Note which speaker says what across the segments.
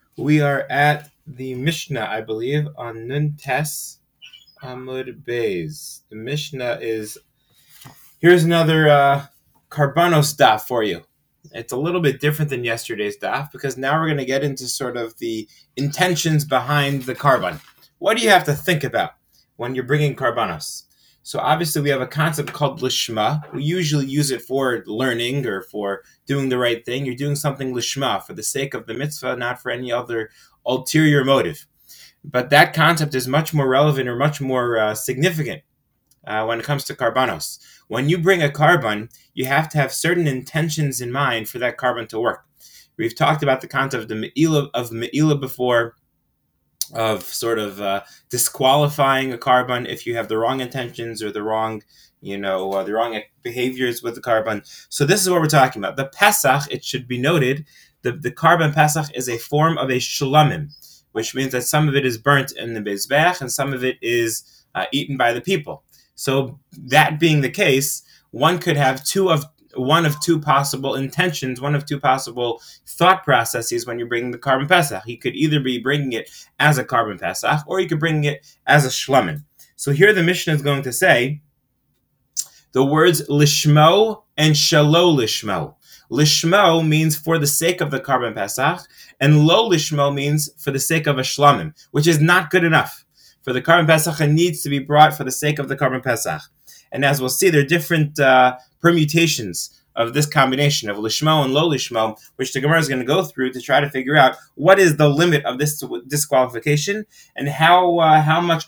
Speaker 1: We are at the Mishnah, I believe, on Nun Tes Amud Beis. The Mishnah is, here's another Karbanos daf for you. It's a little bit different than yesterday's daf because now we're going to get into sort of the intentions behind the karban. What do you have to think about when you're bringing karbanos? So obviously we have a concept called lishma. We usually use it for learning or for doing the right thing. You're doing something lishma for the sake of the mitzvah, not for any other ulterior motive. But that concept is much more relevant or much more significant when it comes to karbanos. When you bring a karban, you have to have certain intentions in mind for that karban to work. We've talked about the concept of the me'ilah before, of sort of disqualifying a karban if you have the wrong intentions or the wrong, the wrong behaviors with the karban. So this is what we're talking about. The Pesach, it should be noted, the karban Pesach is a form of a shlamim, which means that some of it is burnt in the Mizbech and some of it is eaten by the people. So that being the case, one could have one of two possible intentions, one of two possible thought processes when you're bringing the karban Pesach. You could either be bringing it as a karban Pesach, or you could bring it as a shlamim. So here the Mishnah is going to say the words lishmo and shalo lishmo. Lishmo means for the sake of the karban Pesach, and lo lishmo means for the sake of a shlamim, which is not good enough. For the karban Pesach, it needs to be brought for the sake of the karban Pesach. And as we'll see, there are different permutations of this combination of lishmo and lo lishmo, which the Gemara is going to go through to try to figure out what is the limit of this disqualification and how much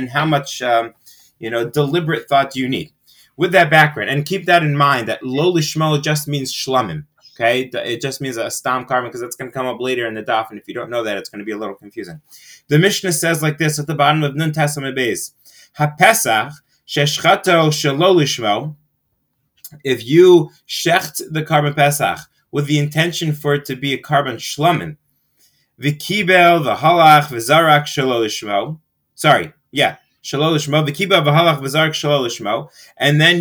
Speaker 1: deliberate thought do you need. With that background, and keep that in mind that lo lishmo just means shlamim. Okay, it just means a stam karban because it's going to come up later in the daf, and if you don't know that, it's going to be a little confusing. The Mishnah says like this at the bottom of Nun Tes Amud Beis: HaPesach sheshchato shelo lishmo. If you shecht the karban Pesach with the intention for it to be a karban shlamim, v'kibel v'halach v'zarak shelo lishmo. Shelo lishmo, v'kibel v'halach v'zarak shelo lishmo, and then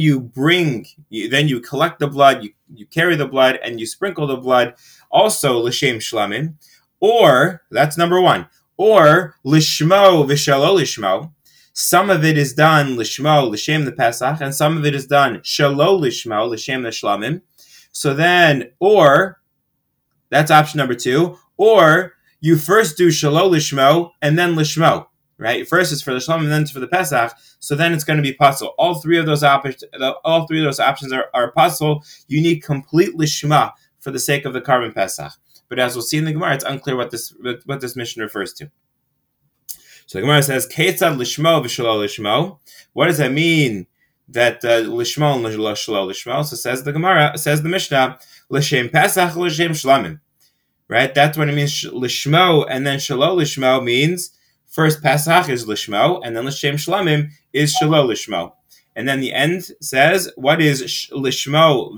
Speaker 1: you collect the blood, you carry the blood, and you sprinkle the blood, also l'shem shlamim, or, that's number one, or lishmo v'shelo lishmo. Some of it is done lishmo, l'shem the Pesach, and some of it is done shelo lishmo, l'shem the shlamim. So then, or, that's option number two, or you first do shelo lishmo and then lishmo. Right, first is for the shlamim and then it's for the Pesach. So then it's going to be possible. All three of those options are possible. You need complete lishma for the sake of the karban Pesach. But as we'll see in the Gemara, it's unclear what this mission refers to. So the Gemara says, "Ketzad lishmo v'shelo lishmo." What does that mean? That lishmo and shelo lishmo. So says the Gemara, says the Mishnah, l'shem Pesach l'shem shlamim. Right, that's what it means. Lishmo and then shelo lishmo means first Pesach is lishmo, and then l'shem shlamim is shelo lishmo. And then the end says, what is lishmo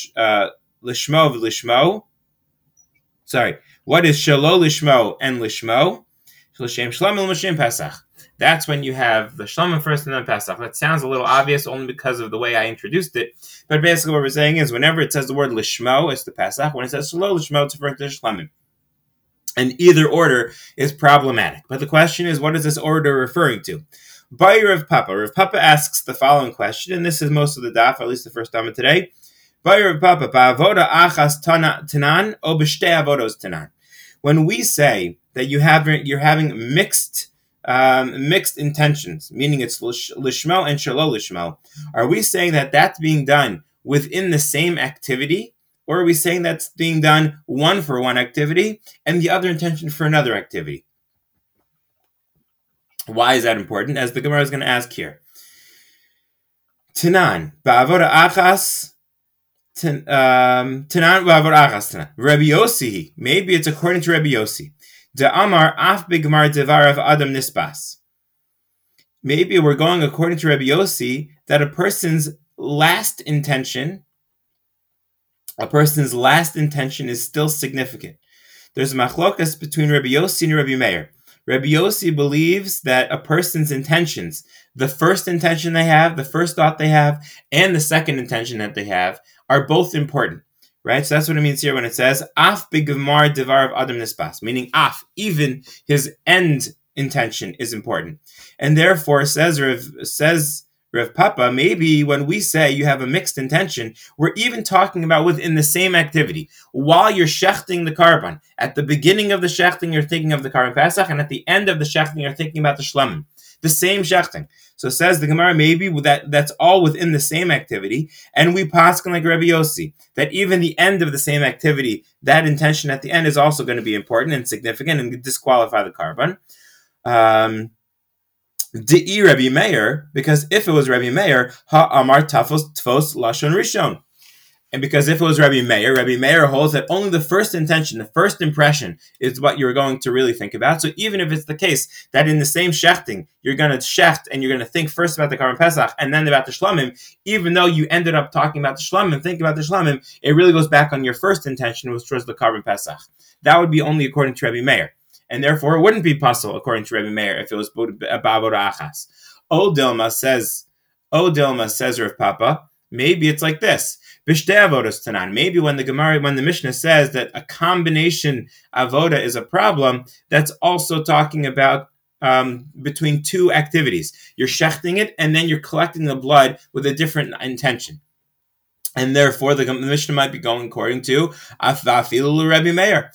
Speaker 1: v'lishmo? Sorry, what is shelo lishmo and lishmo? L'shem shlamim l'shem Pesach. That's when you have the shlamim first and then Pesach. That sounds a little obvious only because of the way I introduced it. But basically what we're saying is whenever it says the word lishmo, it's the Pesach. When it says shelo lishmo, it's referring to the shlamim. And either order is problematic. But the question is, what is this order referring to? By Rav Papa. Rav Papa asks the following question, and this is most of the daf, at least the first time of today. By Rav Papa, ba'avoda achas tanan o b'shtei avodos tanan. When we say that you're having mixed intentions, meaning it's lishmo and shelo lishmo, are we saying that that's being done within the same activity? Or are we saying that's being done one for one activity and the other intention for another activity? Why is that important? As the Gemara is going to ask here. Tanan, ba'avoda achas, tanan ba'avoda achas tanan. Rabbi Yossi, maybe it's according to Rabbi Yossi. Da'amar af b'gemar devarav adam nisbas. Maybe we're going according to Rabbi Yossi that a person's last intention is still significant. There's a machlokas between Rabbi Yossi and Rabbi Meir. Rabbi Yossi believes that a person's intentions, the first intention they have, the first thought they have, and the second intention that they have, are both important. right? So that's what it means here when it says af b'gemar devar of adam nispas, meaning af, even his end intention is important, and therefore says Rav Papa, maybe when we say you have a mixed intention, we're even talking about within the same activity. While you're shechting the carbon, at the beginning of the shechting, you're thinking of the carbon Pesach, and at the end of the shechting, you're thinking about the shlamim. The same shechting. So says the Gemara, maybe that's all within the same activity, and we paskin like Rabbi Yossi, that even the end of the same activity, that intention at the end is also going to be important and significant and disqualify the carbon. De'i Rabbi Meir, because if it was Rabbi Meir, ha'amar tafos tvos lashon rishon. And because if it was Rabbi Meir holds that only the first intention, the first impression, is what you're going to really think about. So even if it's the case that in the same shechting, you're going to shecht and you're going to think first about the Karban Pesach and then about the Shlamim, even though you ended up talking about the Shlamim, thinking about the Shlamim, it really goes back on your first intention, which was the Karban Pesach. That would be only according to Rabbi Meir. And therefore, it wouldn't be possible, according to Rabbi Meir, if it was Ba'avoda Achas. O Dilma says Rav Papa, maybe it's like this. Maybe when the Mishnah says that a combination avoda is a problem, that's also talking about between two activities. You're shechting it, and then you're collecting the blood with a different intention. And therefore, the Mishnah might be going according to Rabbi Meir.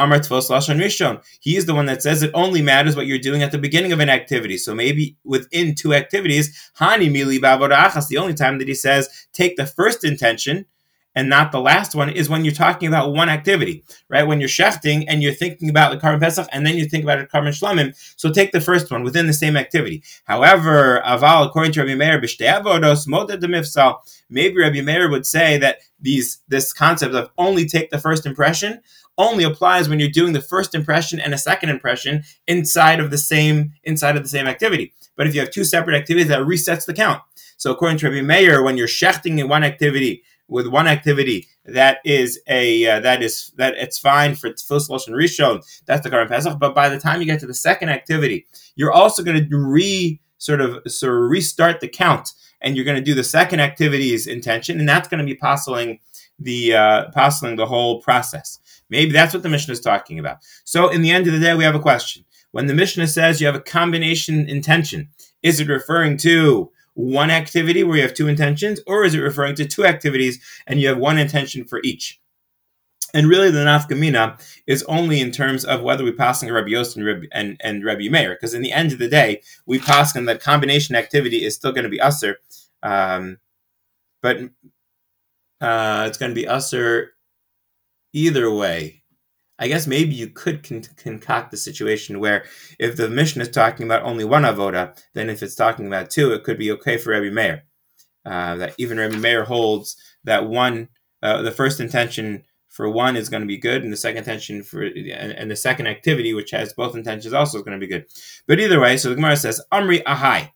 Speaker 1: He is the one that says it only matters what you're doing at the beginning of an activity. So maybe within two activities, the only time that he says take the first intention and not the last one is when you're talking about one activity, right? When you're shechting and you're thinking about the Karban Pesach and then you think about the Karban Shlamim, so take the first one within the same activity. However, Aval, according to Rabbi Meir, b'shtei avodos moted demifsal, maybe Rabbi Meir would say that this concept of only take the first impression only applies when you're doing the first impression and a second impression inside of the same activity. But if you have two separate activities, that resets the count. So according to Rabbi Meir, when you're shechting in one activity, with one activity that it's fine for Tfos Lashon Rishon, that's the Karban Pesach. But by the time you get to the second activity, you're also going to restart the count, and you're going to do the second activity's intention, and that's going to be postling the whole process. Maybe that's what the Mishnah is talking about. So in the end of the day, we have a question. When the Mishnah says you have a combination intention, is it referring to one activity where you have two intentions, or is it referring to two activities and you have one intention for each? And really, the nafkamina is only in terms of whether we pass on Rabbi Yossi and Rabbi Meir, because in the end of the day, we pass on that combination activity is still going to be usher, but it's going to be usher either way. I guess maybe you could concoct the situation where if the Mishnah is talking about only one avoda, then if it's talking about two, it could be okay for Rabbi Meir. That even Rabbi Meir holds that the first intention for one is going to be good, and the second intention and the second activity, which has both intentions, also is going to be good. But either way, so the Gemara says, Amri Ahai.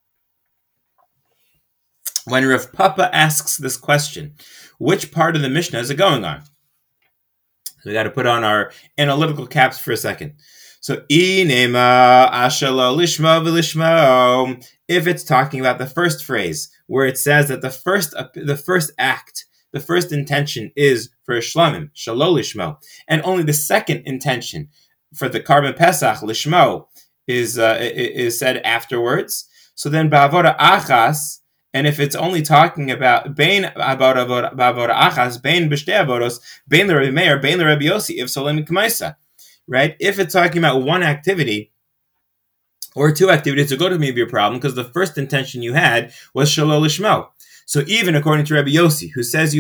Speaker 1: When Rav Papa asks this question, which part of the Mishnah is it going on? We got to put on our analytical caps for a second. So, inema ashalo lishmo v'lishmo. If it's talking about the first phrase, where it says that the first act, the first intention is for shlamim, shalo lishmo, and only the second intention for the Karban Pesach lishmo is said afterwards. So then ba'avoda achas. And if it's only talking about bein ba'avoda achas, bein b'shtei avodos, bein l'Rabbi Meir, bein l'Rabbi Yossi, if solim k'maisa, right? If it's talking about one activity or two activities, it's going to maybe a problem because the first intention you had was shelo lishmo. So even according to Rabbi Yossi, who says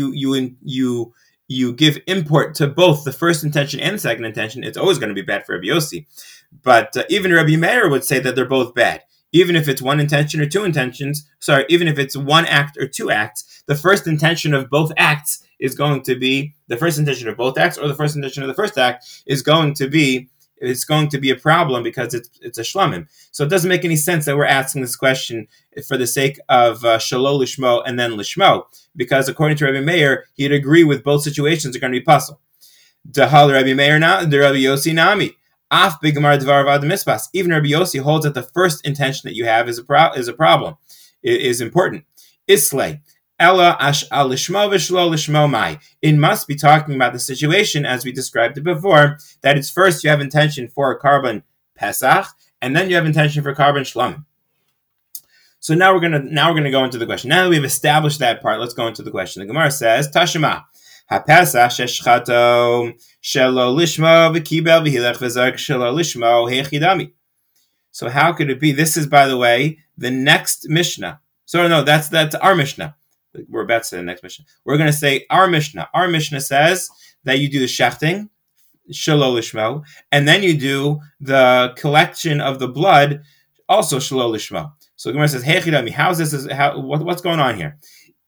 Speaker 1: you give import to both the first intention and the second intention, it's always going to be bad for Rabbi Yossi. But even Rabbi Meir would say that they're both bad. Even if it's one intention or two intentions, even if it's one act or two acts, the first intention of both acts is going to be the first intention of both acts, or the first intention of the first act is going to be a problem because it's a shlamim. So it doesn't make any sense that we're asking this question for the sake of shalo lishmo and then lishmo, because according to Rabbi Meir, he'd agree with both situations are going to be puzzle. Dahal Rabbi Meir the Rabbi Yossi nami. Af b'gemar devar of adam mispas. Even Rabbi Yossi holds that the first intention that you have is a problem, is important. Islay. Ella ash al lishmo v'shlo lishmo mai. It must be talking about the situation as we described it before, that it's first you have intention for a carbon pesach, and then you have intention for carbon shlamim. So now we're gonna go into the question. Now that we've established that part, let's go into the question. The Gemara says, Tashema, HaPesach sheshchato shelo lishmo v'kibel v'hilech v'zark shelo lishmo hechidami. So how could it be? This is, by the way, the next Mishnah. So no, that's our Mishnah. We're about to say the next Mishnah. We're going to say our Mishnah. Our Mishnah says that you do the shechting, shelo lishmo, and then you do the collection of the blood, also shelo lishmo. So the Gemara says, "Hey chidami, how's this? What's going on here?"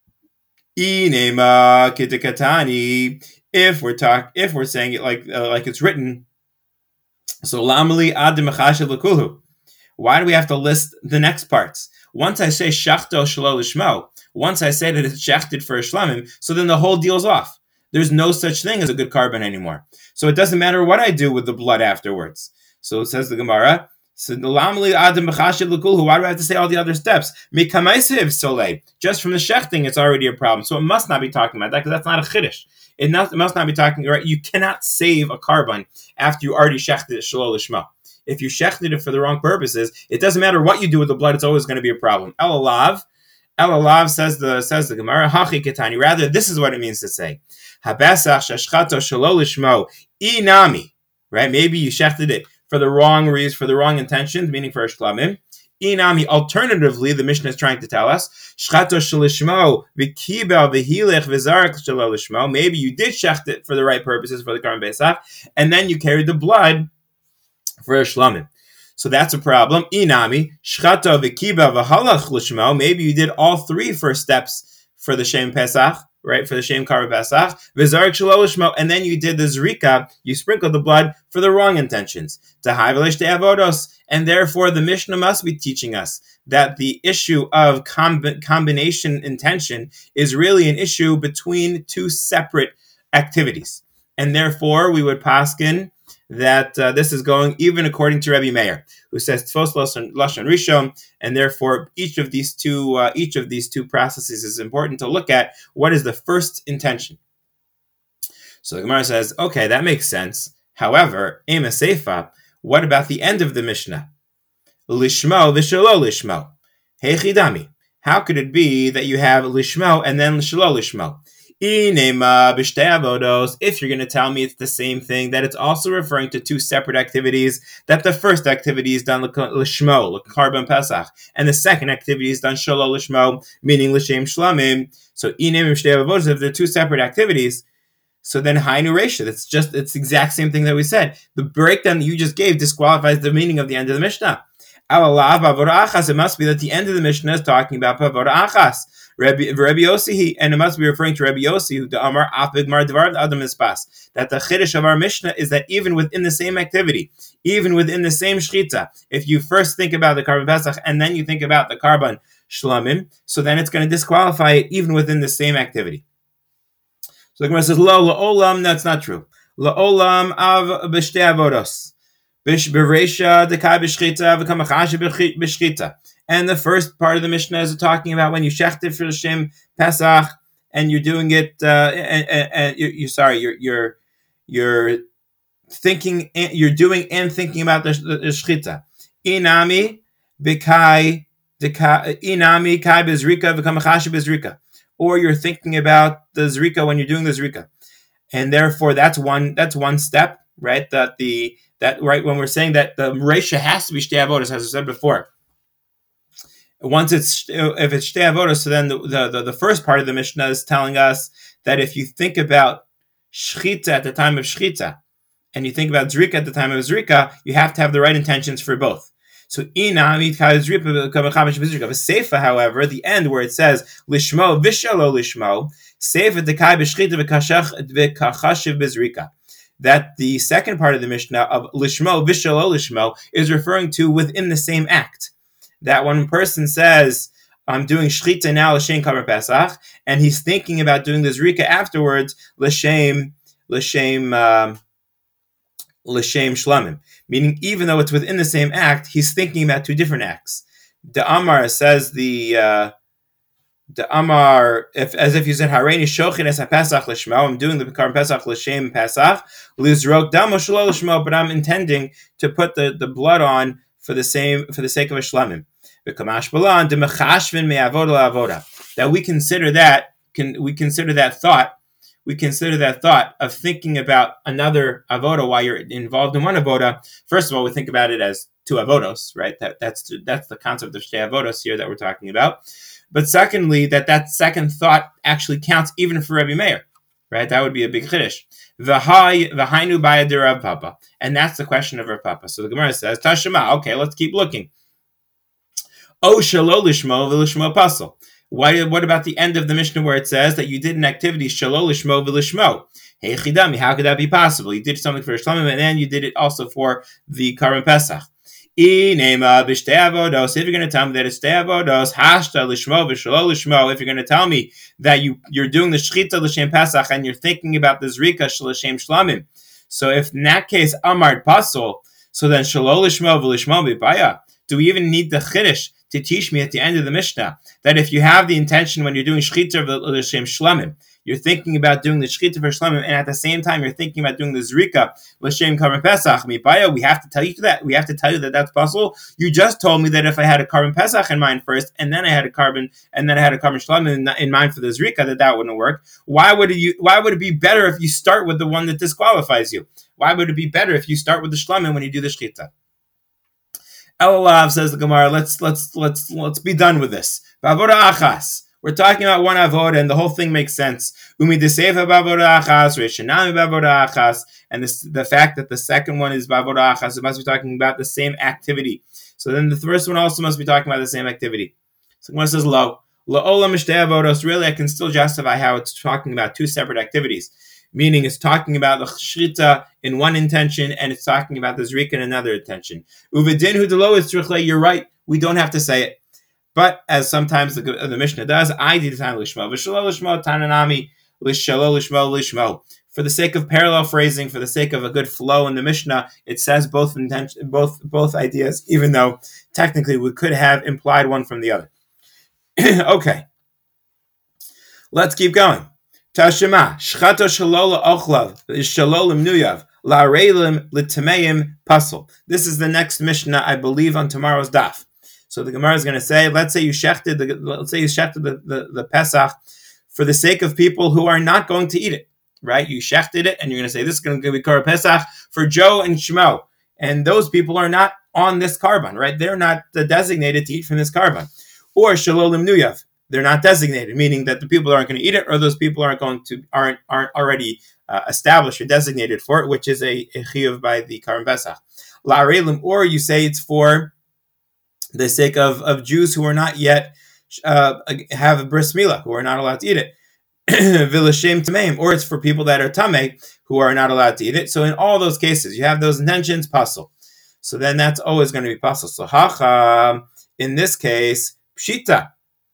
Speaker 1: Inema kitikatani. If we're saying it like it's written, so lamali ad mechashev lekulhu. Why do we have to list the next parts? Once I say shachto shelo lishmo, once I say that it's shechted for a shlamim, so then the whole deal's off. There's no such thing as a good carbon anymore. So it doesn't matter what I do with the blood afterwards. So it says the Gemara, so why do I have to say all the other steps? Just from the shechting, it's already a problem. So it must not be talking about that, because that's not a chiddush. It must not be talking, right? You cannot save a carbon after you already shechted it shelo lishmo. If you shechted it for the wrong purposes, it doesn't matter what you do with the blood, it's always going to be a problem. Elalav says the Gemara, Hachi Ketani. Rather, this is what it means to say. Habesach sheshchato shelo lishmo inami. Right? Maybe you shechted it for the wrong reasons, for the wrong intentions, meaning for a shlamim. Inami. Alternatively, the Mishnah is trying to tell us, shchato shelishmo v'kibel v'hilech v'zarak shelo lishmo. Maybe you did shecht it for the right purposes for the Karban Pesach, and then you carried the blood for a shlamim. So that's a problem. Inami, shchata v'kiba v'halach l'shmo. Maybe you did all three first steps for the Shem Pesach, right? For the Shem Karban Pesach. V'zarik shelo l'shmo. And then you did the zrika, you sprinkled the blood for the wrong intentions. Tahai v'leish te'avodos. And therefore the Mishnah must be teaching us that the issue of combination intention is really an issue between two separate activities. And therefore we would paskin that this is going even according to Rebbe Meir, who says Tfos Lashon Rishon, and therefore each of these two processes is important to look at. What is the first intention? So the Gemara says, okay, that makes sense. However, Ema Seifa, what about the end of the Mishnah? Lishmo v'shelo lishmo. Hechidami. How could it be that you have lishmo and then shelo lishmo? If you're going to tell me it's the same thing, that it's also referring to two separate activities, that the first activity is done l'shmo, l'karban pesach, and the second activity is done shelo l'shmo, meaning l'shem shlamim. So if they're two separate activities, so then hainu reisha, it's the exact same thing that we said. The breakdown that you just gave disqualifies the meaning of the end of the Mishnah. It must be that the end of the Mishnah is talking about pavora achas. Rabbi Yossi, and it must be referring to Rabbi Yossi, who the Amar Afigmar Dvar Adam Ispas, that the chiddush of our Mishnah is that even within the same activity, even within the same shchita, if you first think about the Karban Pesach and then you think about the Karban Shlamim, so then it's going to disqualify it even within the same activity. So the Gemara says, Lo la'olam, that's not true. La'olam av b'shtei avodos. B'reisha dekai b'shchita v'kamachashi b'shchita. And the first part of the Mishnah is talking about when you shechted for the Shem Pesach and you're doing it, you're thinking, you're doing and thinking about the shchita. Inami b'kai inami kai bezrika v'kamachashi bezrika. Or you're thinking about the zrika when you're doing the zrika, and therefore that's one step, right? That right when we're saying that the reisha has to be shtei avodos, as I said before. Once if it's shtei avodos, so then the first part of the Mishnah is telling us that if you think about shchita at the time of shchita, and you think about zrika at the time of zrika, you have to have the right intentions for both. So Seifa, however, the end where it says lishmo v'shelo lishmo, Seifa dekai b'shchita v'kachashiv b'zrika, that the second part of the Mishnah of lishmo v'shelo lishmo is referring to within the same act. That when a person says, I'm doing shchita now l'shem Karban Pesach, and he's thinking about doing the zrika afterwards l'shem shlamim. Meaning, even though it's within the same act, he's thinking about two different acts. The Amar says the The Amar, if you said Hareini Shochin es Pesach Lishmo, I'm doing the Karban Pesach L'Shem Pesach, Lizrok Damo Shelo Lishmo, but I'm intending to put the blood on for the sake of a shlamim. V'kamash balan demechashvin me'avoda la'avoda. That we consider that thought of thinking about another avoda while you're involved in one avoda. First of all, we think about it as two avodos, right? That's the concept of shtei avodos here that we're talking about. But secondly, that second thought actually counts even for Rebbe Meir, right? That would be a big chiddush. V'hainu b'ayad Rav Papa, and that's the question of Rav Papa. So the Gemara says, Tashema. Okay, let's keep looking. O shelo lishmo v'lishmo pasel. What about the end of the Mishnah where it says that you did an activity shelo lishmo v'lishmo? Hey chidami, how could that be possible? You did something for Shlamim and then you did it also for the Karban Pesach. If you're going to tell me that it's shtei avodos, hashta lishmo v'shelo lishmo. If you're going to tell me that you're doing the shchita l'shem Pesach and you're thinking about the zrika l'shem shlamim, so if in that case amar pasol, so then shelo lishmo v'lishmo b'baya. Do we even need the chiddush to teach me at the end of the Mishnah that if you have the intention when you're doing shchita l'shem shlamim, you're thinking about doing the shchita for shlamim, and at the same time you're thinking about doing the zrika l'shem Karban Pesach mipaya, we have to tell you that. We have to tell you that that's possible. You just told me that if I had a Karban Pesach in mind first, and then I had a Karban shlamim in mind for the zrika, that wouldn't work. Why would it be better if you start with the one that disqualifies you? Why would it be better if you start with the shlamim when you do the shchita? Elalav, says the Gemara, let's be done with this. Bavoda achas. We're talking about one avoda, and the whole thing makes sense. Umi deseva bavoda achas, reshanami bavoda achas, and the fact that the second one is bavoda achas, it must be talking about the same activity. So then the first one also must be talking about the same activity. So one says lo olam mishtei avodos. Really, I can still justify how it's talking about two separate activities. Meaning it's talking about the shchita in one intention and it's talking about the zrika in another intention. Uvedin hu delo is tzrichle, you're right, we don't have to say it. But as sometimes the Mishnah does, I did time lishmo, v'shelo lishmo, tananami, lishelo lishmo, lishmo. For the sake of parallel phrasing, for the sake of a good flow in the Mishnah, it says both ideas, even though technically we could have implied one from the other. Okay, let's keep going. Tashema, shchato shalola ochlav, shalolim nuyav, la'areilim l'tameim pasel. This is the next Mishnah, I believe, on tomorrow's daf. So the Gemara is going to say, let's say you shechted the Pesach for the sake of people who are not going to eat it, right? You shechted it, and you're going to say, this is going to be Karban Pesach for Joe and Shmo. And those people are not on this Karban, right? They're not designated to eat from this Karban. Or shalolim nuyav. They're not designated, meaning that the people aren't going to eat it, or those people aren't already established or designated for it, which is a chiyuv by the Karban Pesach. La'areilim, or you say it's for the sake of Jews who are not yet have a bris milah, who are not allowed to eat it. V'l'shem tameim, or it's for people that are tamei who are not allowed to eat it. So in all those cases, you have those intentions, pasel. So then that's always going to be pasel. So hacham, in this case, pshita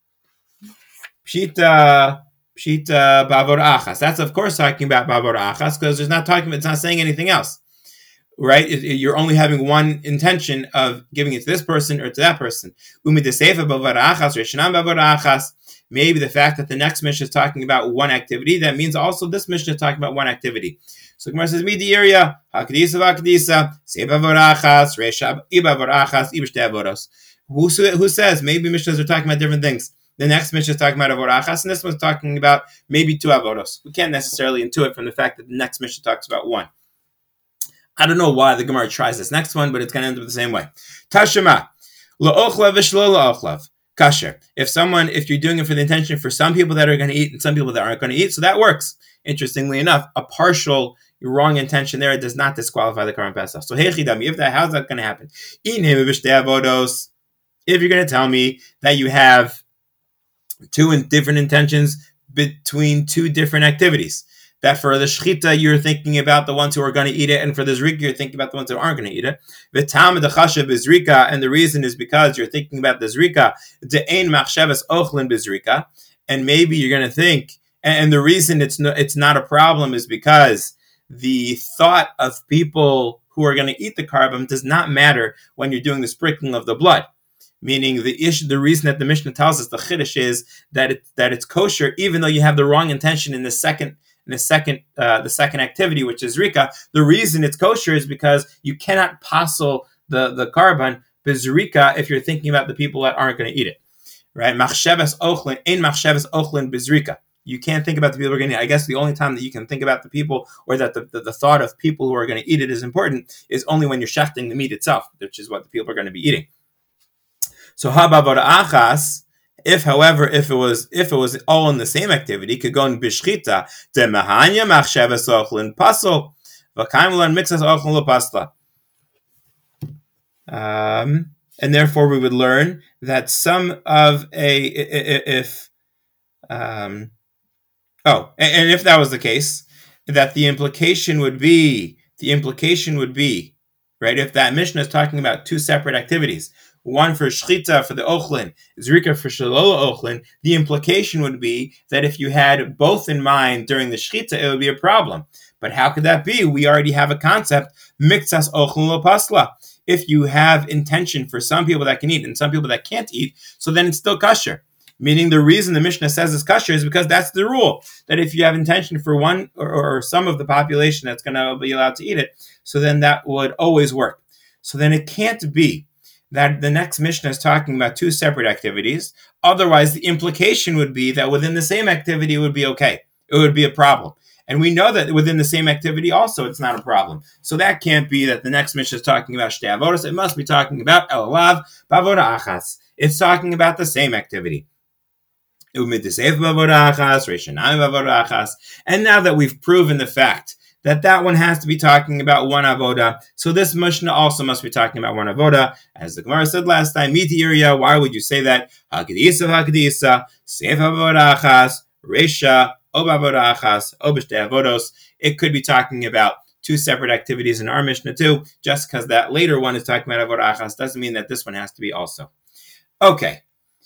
Speaker 1: bavor achas. That's of course talking about bavor achas because it's not saying anything else, right? You're only having one intention of giving it to this person or to that person. Umi deseifa bavor achas, reshanam bavor achas. Maybe the fact that the next Mishnah is talking about one activity, that means also this Mishnah is talking about one activity. So Gemara says, Midi area, hakdisa v'akdisa, sei bavor achas, resha ibavor achas, ibshtei avodos. Who says maybe Mishnahs are talking about different things? The next Mishnah is talking about Avod Achas, and this one's talking about maybe two Avodos. We can't necessarily intuit from the fact that the next Mishnah talks about one. I don't know why the Gemara tries this next one, but it's going to end up the same way. Tashema, la'ochlav v'shlo la'ochlav, kasher. If you're doing it for the intention for some people that are going to eat and some people that aren't going to eat, so that works. Interestingly enough, a partial wrong intention there does not disqualify the Karban Pesach. So hechidami, how's that going to happen? If you're going to tell me that you have two different intentions between two different activities, that for the shchita you're thinking about the ones who are going to eat it, and for the zrika you're thinking about the ones who aren't going to eat it. V'tam dechashav b'zrika, and the reason is because you're thinking about the zrika. De'ein machshavas ochlin b'zrika, and maybe you're going to think, and the reason it's not a problem is because the thought of people who are going to eat the carbon does not matter when you're doing the sprinkling of the blood. Meaning the reason that the Mishnah tells us the chiddush is that it's kosher, even though you have the wrong intention in the second activity, which is rika. The reason it's kosher is because you cannot passel the carbon bizrika if you're thinking about the people that aren't going to eat it, right? Machshavas ochlin ein machshavas ochlin bizrika. You can't think about the people who are going to eat it. I guess the only time that you can think about the people, or that the thought of people who are going to eat it is important, is only when you're shechting the meat itself, which is what the people are going to be eating. So habavod achas. If it was all in the same activity, could go in bishchita de mahanya machshavas ochlin pasol v'kaimlan mixas ochlin lepasla. And therefore we would learn that and if that was the case, that the implication would be, right, if that Mishnah is talking about two separate activities, one for shchita for the ochlin, zrika for shalol ochlin, the implication would be that if you had both in mind during the shchita, it would be a problem. But how could that be? We already have a concept, mixas ochlin lo pasla. If you have intention for some people that can eat and some people that can't eat, so then it's still kosher. Meaning the reason the Mishnah says it's kosher is because that's the rule, that if you have intention for one or some of the population that's going to be allowed to eat it, so then that would always work. So then it can't be that the next Mishnah is talking about two separate activities. Otherwise, the implication would be that within the same activity it would be okay. It would be a problem. And we know that within the same activity also it's not a problem. So that can't be that the next Mishnah is talking about shtei avodas. It must be talking about elalav bavoda achas. It's talking about the same activity. And now that we've proven the fact that one has to be talking about one avoda, so this Mishnah also must be talking about one avoda. As the Gemara said last time, miti iriya, why would you say that? Hakadisa, seif avoda achas, resha, obavoda achas, obishtei avodos. It could be talking about two separate activities in our Mishnah too. Just because that later one is talking about avoda achas doesn't mean that this one has to be also. Okay.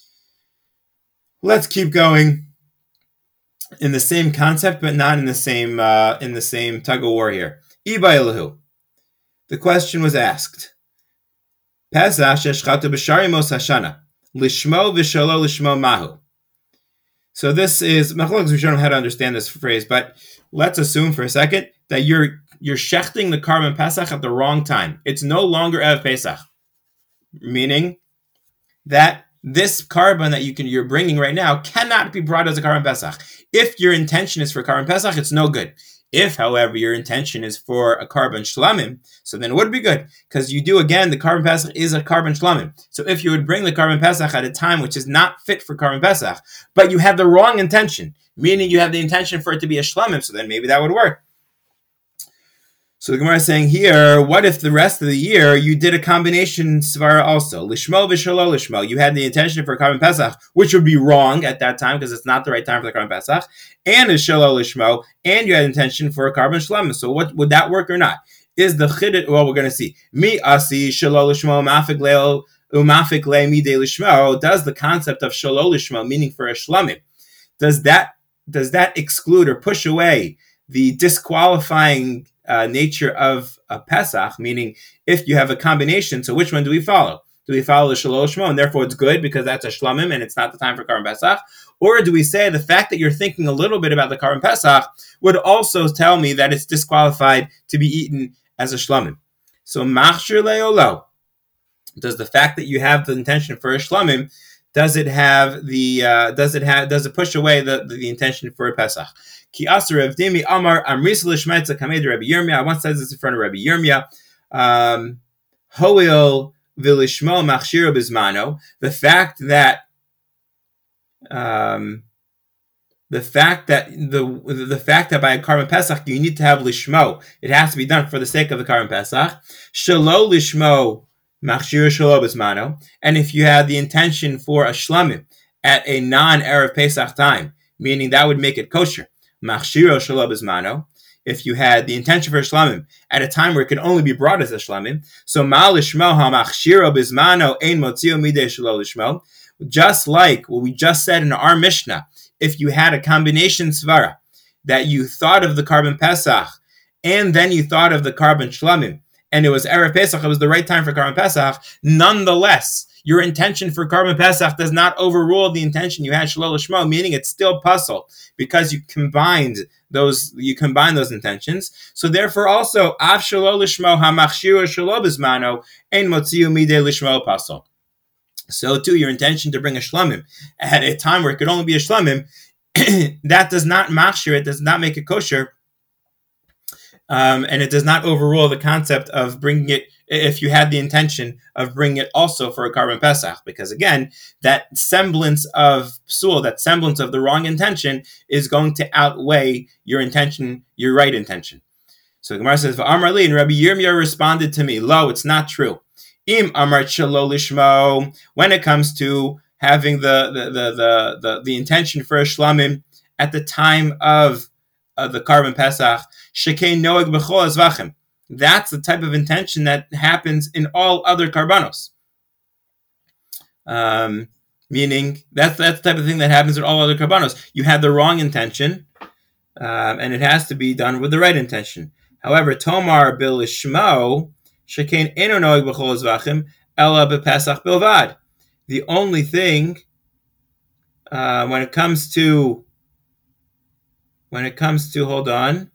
Speaker 1: Let's keep going in the same concept, but not in the same tug of war here. Iba the question was asked. Pesach sheshchatu b'sharimos hashana lishmo v'shalo lishmo mahu. So this is machlokes. We don't know how to understand this phrase, but let's assume for a second that you're shechting the carbon Pesach at the wrong time. It's no longer Erev Pesach, meaning that this carbon that you're bringing right now cannot be brought as a carbon Pesach. If your intention is for carbon Pesach, it's no good. If, however, your intention is for a carbon shlamim, so then it would be good, because you do, again, the carbon Pesach is a carbon shlamim. So if you would bring the carbon Pesach at a time which is not fit for carbon Pesach, but you have the wrong intention, meaning you have the intention for it to be a shlamim, so then maybe that would work. So the Gemara is saying here, what if the rest of the year you did a combination svara also? Lishmo v'shalo lishmo. You had the intention for carbon Pesach, which would be wrong at that time because it's not the right time for the carbon Pesach, and a shalo lishmo, and you had intention for a carbon shlamim. So what would that work or not? Is the chiddush? Well, we're going to see. Mi asi shalo lishmo mafik leo umafik le midei lishmo. Does the concept of shalo lishmo, meaning for a shlamim, does that exclude or push away the disqualifying nature of a Pesach, meaning if you have a combination, so which one do we follow? Do we follow the Shalol Shmo, and therefore it's good because that's a Shlamim and it's not the time for Carbon Pesach? Or do we say the fact that you're thinking a little bit about the Carbon Pesach would also tell me that it's disqualified to be eaten as a Shlamim? So Machshir Le'olo, does the fact that you have the intention for a Shlamim, does it push away the intention for a Pesach? Ki Asar Rav Dimi Amar Amris Lishmetza Kamed Rabbi Yirmiyah. I once said this in front of Rabbi Yirmiyah. Hoil Vilishmo Machshiro Bismano. The fact that by a carbon Pesach you need to have lishmo, it has to be done for the sake of the carbon Pesach. Shalo Lishmo Machshiro Shalo Bismano. And if you have the intention for a shlamim at a non-Erev Pesach time, meaning that would make it kosher. Machshiro Shalo Bismano. If you had the intention for a shlamim at a time where it could only be brought as a shlamim, so ma lishmo ha machshiro bismano ein motzio midei shelo lishmo. Just like what we just said in our Mishnah, if you had a combination svara that you thought of the carbon Pesach and then you thought of the carbon shlamim, and it was Erev Pesach, it was the right time for carbon Pesach, nonetheless, your intention for Karban Pesach does not overrule the intention you had Shalol Lishmo, meaning it's still puzzle because you combined those intentions. So therefore also Av Shalol Lishmo HaMachshir Shalol Bizmano Ein Motziu Midei Lishmo Puzzle. So too, your intention to bring a shlamim at a time where it could only be a shlamim, that does not machshir, it does not make it kosher, and it does not overrule the concept of bringing it if you had the intention of bringing it also for a Karban Pesach, because again, that semblance of psul, that semblance of the wrong intention, is going to outweigh your intention, your right intention. So the Gemara says, "V'amar li," and Rabbi Yirmiyah responded to me, "Lo, it's not true. Im amar shelo lishmo." When it comes to having the intention for a shlamim at the time of the Karban Pesach, shekein noeg b'chol azvachim. That's the type of intention that happens in all other karbanos. Meaning that's the type of thing that happens in all other karbanos. You had the wrong intention, and it has to be done with the right intention. However, Tomar bilishmo shekein eno noeg b'chol azvachim ela b'pesach bilvad. The only thing when it comes to hold on.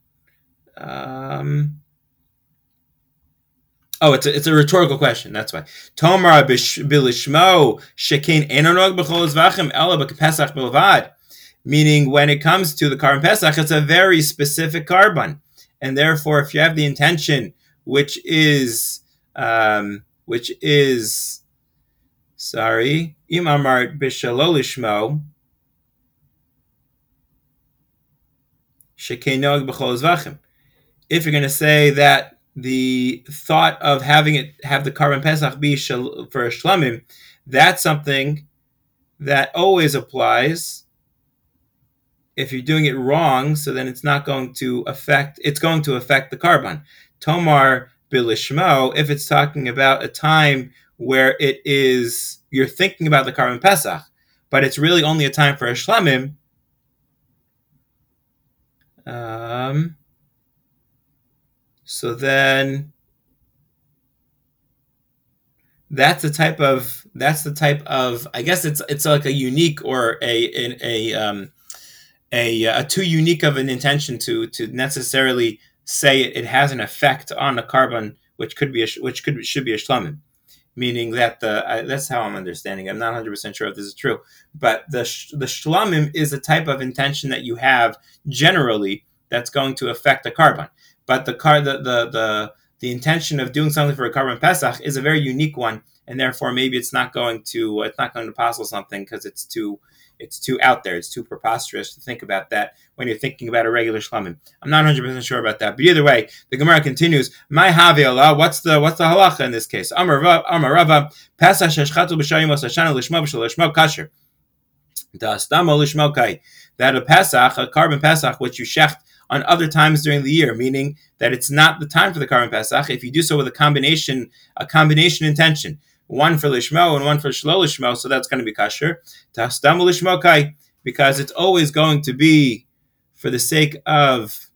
Speaker 1: It's a rhetorical question. That's why. Tomar bilishmo shekein eno noeg b'chol azvachim ela b'pesach bilvad. Meaning, when it comes to the Karban Pesach, it's a very specific karban, and therefore, if you have the intention, which is im amar b'shelo lishmo shekein noeg b'chol azvachim. If you're going to say that the thought of have the Karban Pesach be for a shlamim, that's something that always applies. If you're doing it wrong, so then it's going to affect the karban. Tomar bilishmo, if it's talking about a time where you're thinking about the Karban Pesach, but it's really only a time for a shlamim. So then that's the type of I guess it's like a unique or a too unique of an intention to necessarily say it has an effect on a karban, which should be a shlamim, meaning that that's how I'm understanding. I'm not 100% sure if this is true, but the shlamim is a type of intention that you have generally that's going to affect the karban, but the intention of doing something for a Karban Pesach is a very unique one, and therefore maybe it's not going to puzzle something because it's too out there. It's too preposterous to think about that when you're thinking about a regular shlamim. I'm not 100% sure about that. But either way, the Gemara continues, My havi Allah, what's the halacha in this case? Amar Rava, Pesach sheshchatu b'shayim osashana lishmo b'shalishmo kasher. Da'astamo lishmo kai. That a Pesach, a Karban Pesach, which you shecht on other times during the year, meaning that it's not the time for the Karban Pesach, if you do so with a combination intention, one for Lishmo and one for Shlo Lishmo, so that's going to be kasher. Ta'astam Lishmo kai, because it's always going to be for the sake of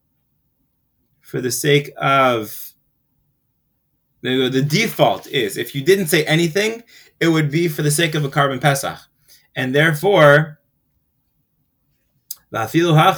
Speaker 1: the default is, if you didn't say anything, it would be for the sake of a Karban Pesach. And therefore, and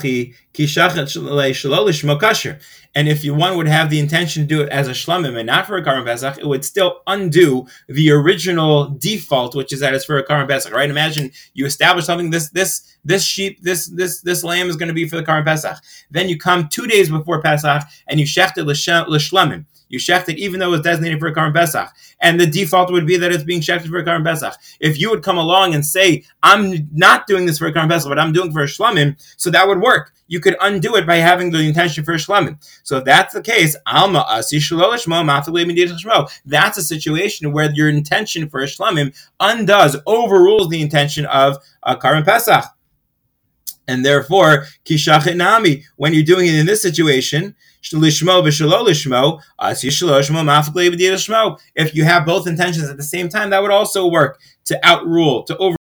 Speaker 1: if one would have the intention to do it as a shlamim and not for a Karban Pesach, it would still undo the original default, which is that it's for a Karban Pesach, right? Imagine you establish something, this sheep, this lamb is going to be for the Karban Pesach. Then you come 2 days before Pesach and you shecht it l'shlamim. You shecht it even though it was designated for a Karban Pesach. And the default would be that it's being shechted for a Karban Pesach. If you would come along and say, I'm not doing this for a Karban Pesach, but I'm doing it for a shlamim, so that would work. You could undo it by having the intention for a shlamim. So if that's the case, that's a situation where your intention for a shlamim overrules the intention of a Karban Pesach. And therefore, kishachet nami, when you're doing it in this situation, if you have both intentions at the same time, that would also work to overrule